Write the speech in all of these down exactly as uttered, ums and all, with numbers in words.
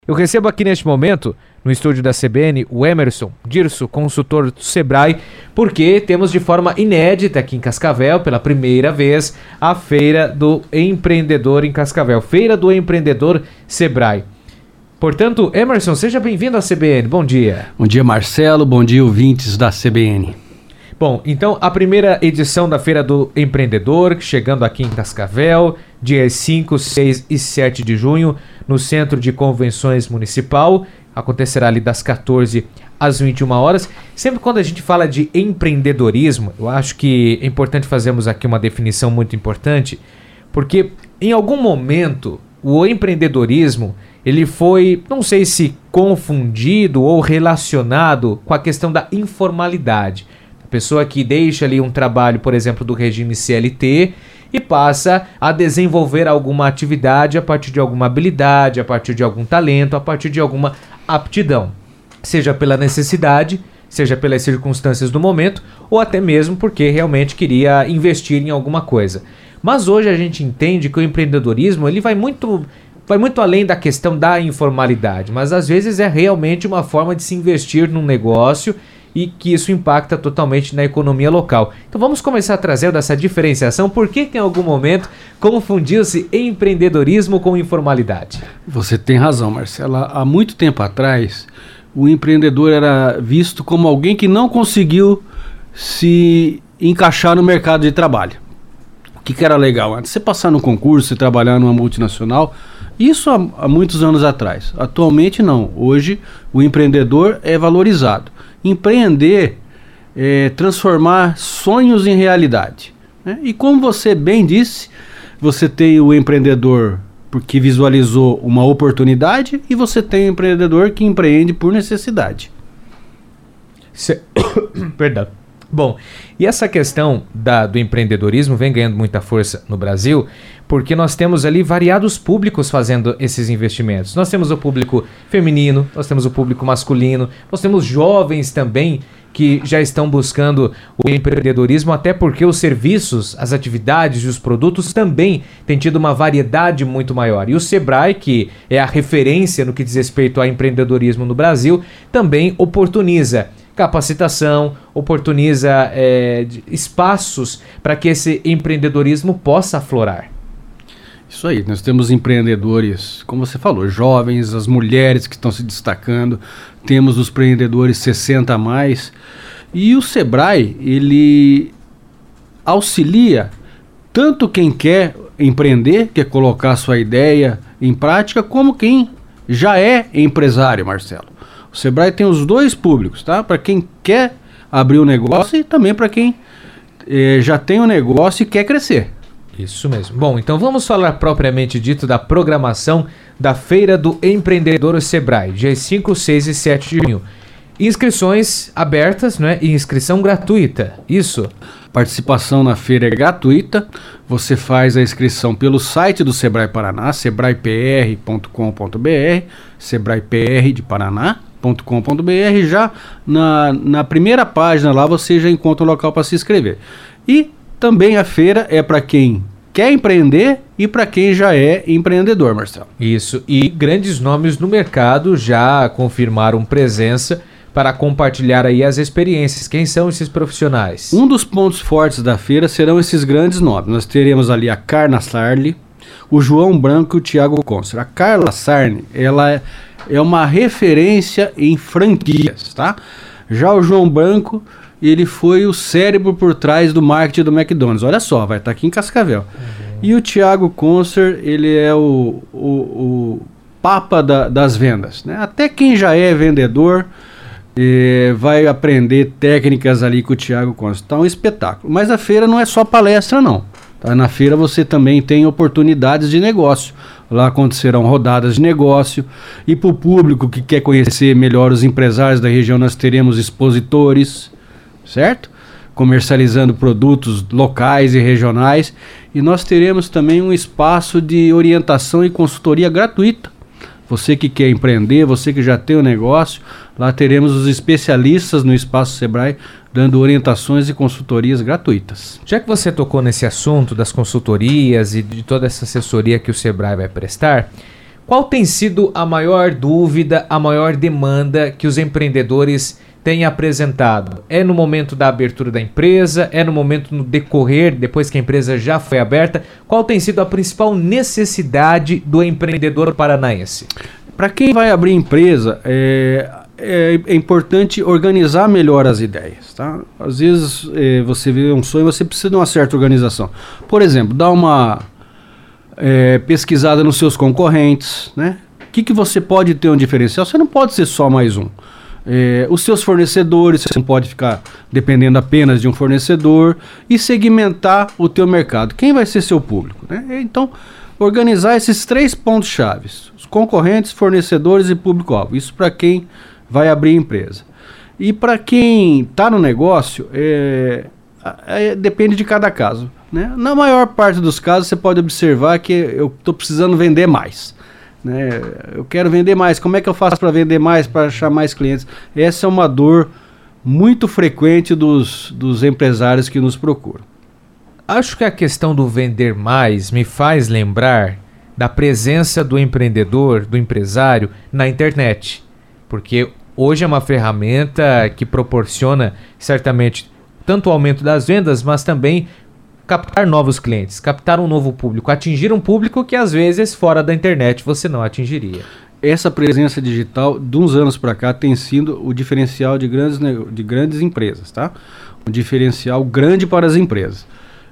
Eu recebo aqui neste momento, no estúdio da C B N, o Emerson Dirso, consultor do Sebrae, porque temos de forma inédita aqui em Cascavel, pela primeira vez, a Feira do Empreendedor em Cascavel. Feira do Empreendedor Sebrae. Portanto, Emerson, seja bem-vindo à C B N. Bom dia. Bom dia, Marcelo. Bom dia, ouvintes da C B N. Bom, então a primeira edição da Feira do Empreendedor, chegando aqui em Cascavel, dias cinco, seis e sete de junho, no Centro de Convenções Municipal, acontecerá ali das quatorze às vinte e uma horas. Sempre quando a gente fala de empreendedorismo, eu acho que é importante fazermos aqui uma definição muito importante, porque em algum momento o empreendedorismo ele foi, não sei se confundido ou relacionado com a questão da informalidade. Pessoa que deixa ali um trabalho, por exemplo, do regime C L T e passa a desenvolver alguma atividade a partir de alguma habilidade, a partir de algum talento, a partir de alguma aptidão. Seja pela necessidade, seja pelas circunstâncias do momento, ou até mesmo porque realmente queria investir em alguma coisa. Mas hoje a gente entende que o empreendedorismo ele vai muito, vai muito além da questão da informalidade, mas às vezes é realmente uma forma de se investir num negócio e que isso impacta totalmente na economia local. Então vamos começar a trazer dessa diferenciação. Por que que em algum momento confundiu-se empreendedorismo com informalidade? Você tem razão, Marcelo. Há muito tempo atrás, o empreendedor era visto como alguém que não conseguiu se encaixar no mercado de trabalho. O que que era legal antes? Você passar no concurso e trabalhar numa multinacional, isso há, há muitos anos atrás. Atualmente não. Hoje o empreendedor é valorizado. Empreender é transformar sonhos em realidade, né? E como você bem disse, você tem o empreendedor porque visualizou uma oportunidade e você tem o empreendedor que empreende por necessidade. Se... Perdão. Bom, e essa questão da, do empreendedorismo vem ganhando muita força no Brasil, porque nós temos ali variados públicos fazendo esses investimentos. Nós temos o público feminino, nós temos o público masculino, nós temos jovens também que já estão buscando o empreendedorismo, até porque os serviços, as atividades e os produtos também têm tido uma variedade muito maior. E o Sebrae, que é a referência no que diz respeito ao empreendedorismo no Brasil, também oportuniza capacitação, oportuniza é, espaços para que esse empreendedorismo possa aflorar. Isso aí, nós temos empreendedores, como você falou, jovens, as mulheres que estão se destacando, temos os empreendedores sessenta a mais, e o Sebrae, ele auxilia tanto quem quer empreender, quer colocar sua ideia em prática, como quem já é empresário, Marcelo. O Sebrae tem os dois públicos, tá? Para quem quer abrir um negócio e também para quem eh, já tem um negócio e quer crescer. Isso mesmo. Bom, então vamos falar propriamente dito da programação da Feira do Empreendedor Sebrae, dias cinco, seis e sete de junho. Inscrições abertas, né? E inscrição gratuita, isso? Participação na feira é gratuita, você faz a inscrição pelo site do Sebrae Paraná, sebrae p r ponto com ponto b r, Sebrae P R de Paraná ponto com ponto b r, já na, na primeira página lá você já encontra o local para se inscrever. E também a feira é para quem quer empreender e para quem já é empreendedor, Marcelo. Isso, e grandes nomes no mercado já confirmaram presença para compartilhar aí as experiências. Quem são esses profissionais? Um dos pontos fortes da feira serão esses grandes nomes. Nós teremos ali a Carla Sarli, o João Branco e o Thiago Conser. A Carla Sarli, ela é, é uma referência em franquias, tá? Já o João Branco, ele foi o cérebro por trás do marketing do McDonald's. Olha só, vai estar aqui em Cascavel. Uhum. E o Thiago Conser, ele é o, o, o papa da, das vendas, né? Até quem já é vendedor eh, vai aprender técnicas ali com o Thiago Conser. Tá um espetáculo. Mas a feira não é só palestra, não. Tá? Na feira você também tem oportunidades de negócio. Lá acontecerão rodadas de negócio. E para o público que quer conhecer melhor os empresários da região, nós teremos expositores, certo? Comercializando produtos locais e regionais. E nós teremos também um espaço de orientação e consultoria gratuita. Você que quer empreender, você que já tem um negócio, lá teremos os especialistas no Espaço Sebrae dando orientações e consultorias gratuitas. Já que você tocou nesse assunto das consultorias e de toda essa assessoria que o Sebrae vai prestar, Qual tem sido a maior dúvida, a maior demanda que os empreendedores têm apresentado? É no momento da abertura da empresa? É no momento no decorrer, depois que a empresa já foi aberta? Qual tem sido a principal necessidade do empreendedor paranaense? Para quem vai abrir empresa, é, é, é importante organizar melhor as ideias, tá? Às vezes é, você vê um sonho, você precisa de uma certa organização. Por exemplo, dá uma é, pesquisada nos seus concorrentes, né? O que, que você pode ter um diferencial? Você não pode ser só mais um. É, os seus fornecedores, você não pode ficar dependendo apenas de um fornecedor, e segmentar o teu mercado. Quem vai ser seu público, né? Então, organizar esses três pontos chaves: os concorrentes, fornecedores e público-alvo. Isso para quem vai abrir empresa. E para quem está no negócio, é, é, depende de cada caso, né? Na maior parte dos casos, você pode observar que eu estou precisando vender mais, né? Eu quero vender mais. Como é que eu faço para vender mais, para achar mais clientes? Essa é uma dor muito frequente dos, dos empresários que nos procuram. Acho que a questão do vender mais me faz lembrar da presença do empreendedor, do empresário na internet, porque hoje é uma ferramenta que proporciona certamente tanto o aumento das vendas, mas também captar novos clientes, captar um novo público, atingir um público que às vezes fora da internet você não atingiria. Essa presença digital, de uns anos para cá, tem sido o diferencial de grandes, de grandes empresas, tá? Um diferencial grande para as empresas.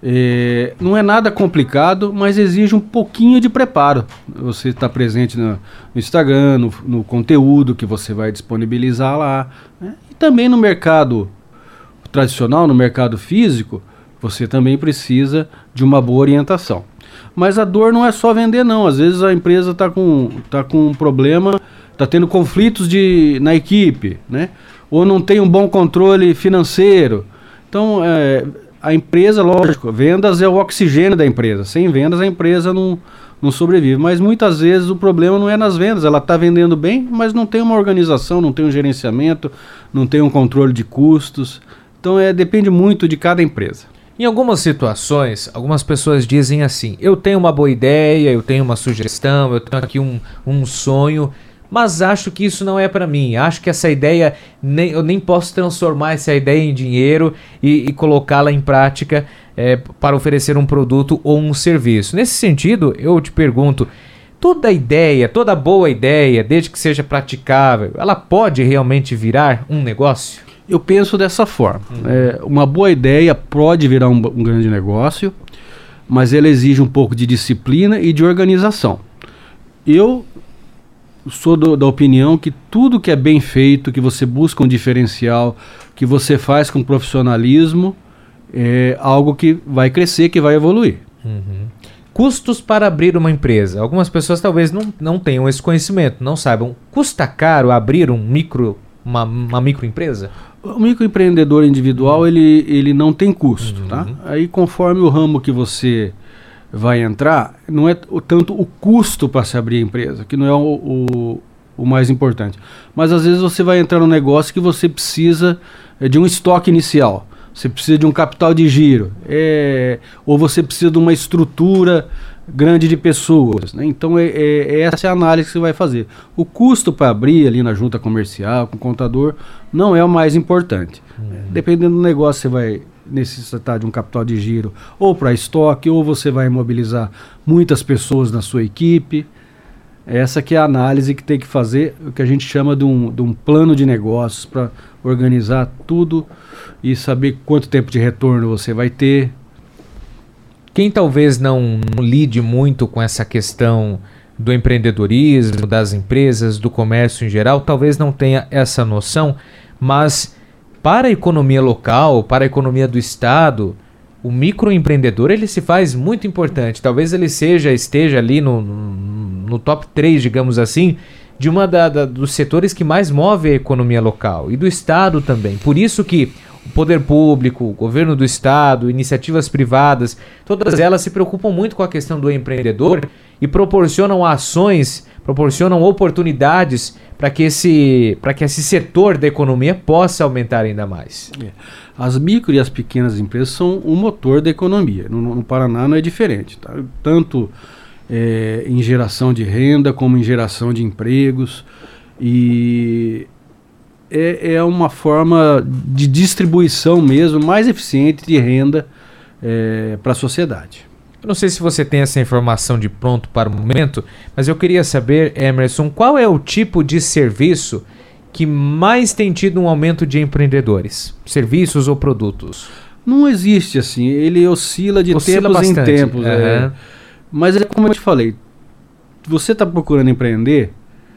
É, não é nada complicado, mas exige um pouquinho de preparo. Você está presente no, no Instagram, no, no conteúdo que você vai disponibilizar lá, né? E também no mercado tradicional, no mercado físico, você também precisa de uma boa orientação. Mas a dor não é só vender, não. Às vezes a empresa está com, tá com um problema, está tendo conflitos de, na equipe, né? Ou não tem um bom controle financeiro. Então, é, a empresa, lógico, vendas é o oxigênio da empresa. Sem vendas a empresa não, não sobrevive. Mas muitas vezes o problema não é nas vendas. Ela está vendendo bem, mas não tem uma organização, não tem um gerenciamento, não tem um controle de custos. Então é, depende muito de cada empresa. Em algumas situações, algumas pessoas dizem assim: eu tenho uma boa ideia, eu tenho uma sugestão, eu tenho aqui um, um sonho, mas acho que isso não é para mim. Acho que essa ideia, nem, eu nem posso transformar essa ideia em dinheiro e, e colocá-la em prática é, para oferecer um produto ou um serviço. Nesse sentido, eu te pergunto, toda ideia, toda boa ideia, desde que seja praticável, ela pode realmente virar um negócio? Eu penso dessa forma. Uhum. É, uma boa ideia pode virar um, um grande negócio, mas ela exige um pouco de disciplina e de organização. Eu sou do, da opinião que tudo que é bem feito, que você busca um diferencial, que você faz com profissionalismo, é algo que vai crescer, que vai evoluir. Uhum. Custos para abrir uma empresa. Algumas pessoas talvez não, não tenham esse conhecimento, não saibam. Custa caro abrir um micro, uma, uma microempresa? O microempreendedor individual, ele, ele não tem custo, uhum. tá? Aí, conforme o ramo que você vai entrar, não é o, tanto o custo para se abrir a empresa, que não é o, o, o mais importante. Mas, às vezes, você vai entrar num negócio que você precisa é, de um estoque inicial. Você precisa de um capital de giro. É, ou você precisa de uma estrutura grande de pessoas, né? Então é, é, essa é a análise que você vai fazer. O custo para abrir ali na junta comercial, com o contador, não é o mais importante. Uhum. Dependendo do negócio, você vai necessitar de um capital de giro ou para estoque, ou você vai mobilizar muitas pessoas na sua equipe. Essa que é a análise que tem que fazer, o que a gente chama de um, de um plano de negócios, para organizar tudo e saber quanto tempo de retorno você vai ter. Quem talvez não, não lide muito com essa questão do empreendedorismo, das empresas, do comércio em geral, talvez não tenha essa noção, mas para a economia local, para a economia do estado, o microempreendedor ele se faz muito importante. Talvez ele seja, esteja ali no, no, no top três, digamos assim, de uma da, da, dos setores que mais move a economia local e do estado também. Por isso que o poder público, o governo do estado, iniciativas privadas, todas elas se preocupam muito com a questão do empreendedor e proporcionam ações, proporcionam oportunidades para que esse, para que esse setor da economia possa aumentar ainda mais. É. As micro e as pequenas empresas são o motor da economia. No, no Paraná não é diferente, tá? Tanto é, em geração de renda, como em geração de empregos. E é, é uma forma de distribuição mesmo mais eficiente de renda é, para a sociedade. Eu não sei se você tem essa informação de pronto para o momento, mas eu queria saber, Emerson, qual é o tipo de serviço que mais tem tido um aumento de empreendedores? Serviços ou produtos? Não existe assim, ele oscila de Oscila tempos bastante. em tempos. Uhum. É. Mas é como eu te falei, você está procurando empreender,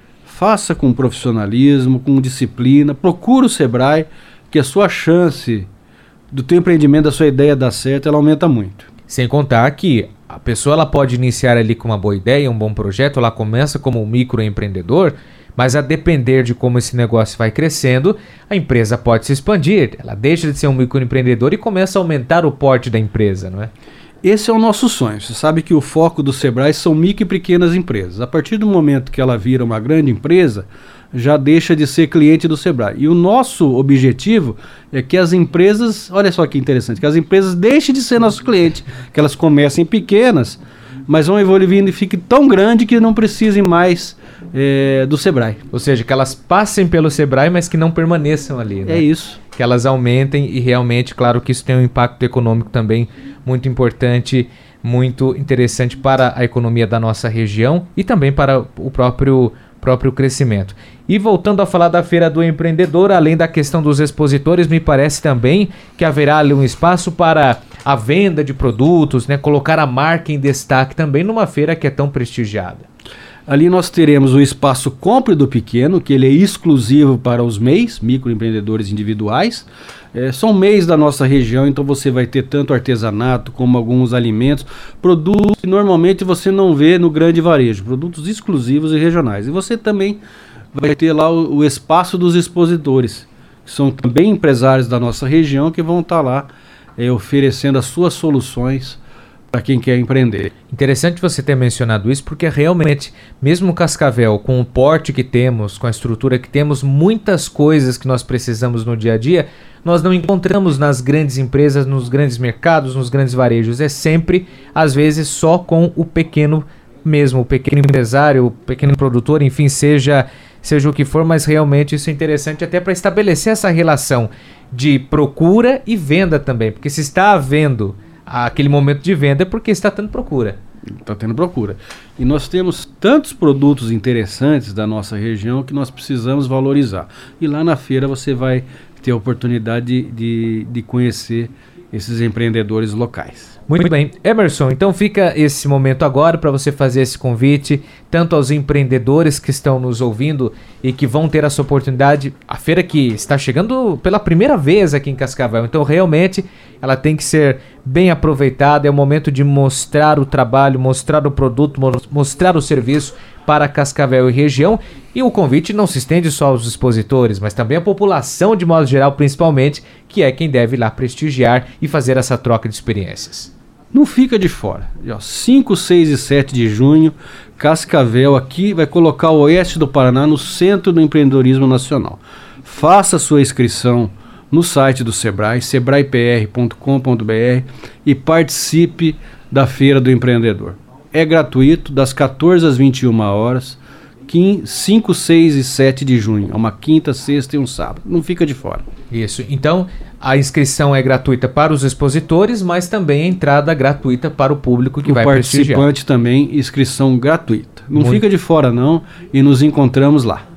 faça com profissionalismo, com disciplina, procura o Sebrae, que a sua chance do teu empreendimento, da sua ideia dar certo, ela aumenta muito. Sem contar que a pessoa ela pode iniciar ali com uma boa ideia, um bom projeto, ela começa como um microempreendedor, mas a depender de como esse negócio vai crescendo, a empresa pode se expandir. Ela deixa de ser um microempreendedor e começa a aumentar o porte da empresa, não é? Esse é o nosso sonho. Você sabe que o foco do Sebrae são micro e pequenas empresas. A partir do momento que ela vira uma grande empresa, já deixa de ser cliente do Sebrae. E o nosso objetivo é que as empresas, olha só que interessante, que as empresas deixem de ser nosso cliente, que elas comecem pequenas, mas vão evoluindo e fiquem tão grande que não precisem mais é, do Sebrae. Ou seja, que elas passem pelo Sebrae, mas que não permaneçam ali, né? É isso. Que elas aumentem e realmente, claro que isso tem um impacto econômico também muito importante, muito interessante para a economia da nossa região e também para o próprio, próprio crescimento. E voltando a falar da Feira do Empreendedor, além da questão dos expositores, me parece também que haverá ali um espaço para a venda de produtos, né? Colocar a marca em destaque também numa feira que é tão prestigiada. Ali nós teremos o espaço Compre do Pequeno, que ele é exclusivo para os M E Is, microempreendedores individuais. É, são M E Is da nossa região, então você vai ter tanto artesanato como alguns alimentos, produtos que normalmente você não vê no grande varejo, produtos exclusivos e regionais. E você também vai ter lá o, o espaço dos expositores, que são também empresários da nossa região que vão estar lá é, oferecendo as suas soluções para quem quer empreender. Interessante você ter mencionado isso, porque realmente, mesmo Cascavel, com o porte que temos, com a estrutura que temos, muitas coisas que nós precisamos no dia a dia, nós não encontramos nas grandes empresas, nos grandes mercados, nos grandes varejos. É sempre, às vezes, só com o pequeno mesmo, o pequeno empresário, o pequeno produtor, enfim, seja, seja o que for, mas realmente isso é interessante até para estabelecer essa relação de procura e venda também, porque se está havendo aquele momento de venda é porque está tendo procura. Está tendo procura. E nós temos tantos produtos interessantes da nossa região que nós precisamos valorizar. E lá na feira você vai ter a oportunidade de, de, de conhecer esses empreendedores locais. Muito bem. Emerson, então fica esse momento agora para você fazer esse convite, tanto aos empreendedores que estão nos ouvindo e que vão ter essa oportunidade. A feira que está chegando pela primeira vez aqui em Cascavel, então realmente ela tem que ser bem aproveitada. É o momento de mostrar o trabalho, mostrar o produto, mostrar o serviço para Cascavel e região. E o convite não se estende só aos expositores, mas também à população de modo geral, principalmente, que é quem deve ir lá prestigiar e fazer essa troca de experiências. Não fica de fora. cinco, seis e sete de junho, Cascavel aqui vai colocar o oeste do Paraná no centro do empreendedorismo nacional. Faça sua inscrição no site do Sebrae, sebrae p r ponto com ponto b r, e participe da Feira do Empreendedor. É gratuito, das quatorze às vinte e uma horas, cinco, seis e sete de junho. É uma quinta, sexta e um sábado. Não fica de fora. Isso. Então, a inscrição é gratuita para os expositores, mas também a entrada gratuita para o público que o vai prestigiar. O participante também, inscrição gratuita. Não Muito. Fica de fora não, e nos encontramos lá.